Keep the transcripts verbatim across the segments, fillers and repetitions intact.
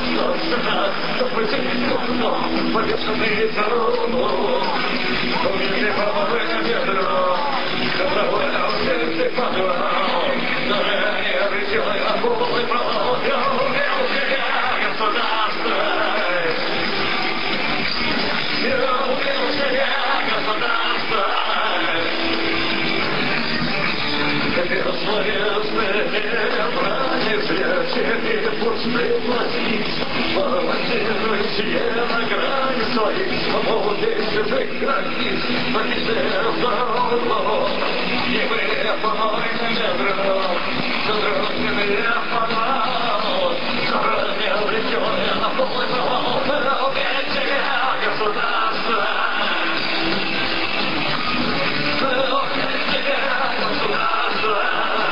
Повешенные за руку, помните, помогайте ветру, добровольно в сердце подвал, но я не обречен, а полный провал, я умел себя государство. Я умел себя государство. Бессловесное небо, зрячие пустые пластицы, балансирующие на грани своих свободы чужих границ, повисев за углом, и мы помойным ветром, задроженные подвал, собрание обреченное на полный провал, но убить себя государство. Убить себя государство.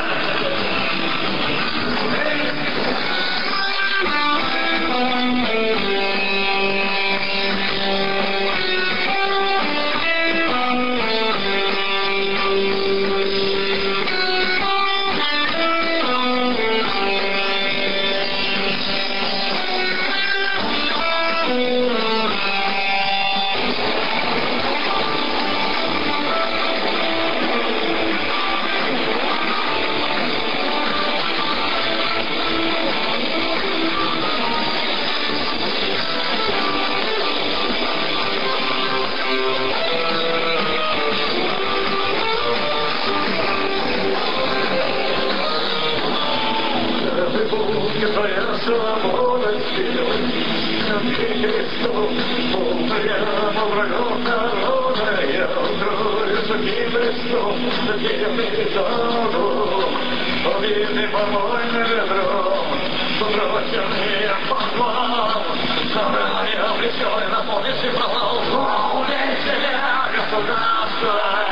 Твоя свобода вперед, как Христос, полная врагов народа, я утрою таким крестом, таким изогом, побитый помойным ветром, заброшенный подвал, собрание обреченное на полнейший провал, убей себя, государство.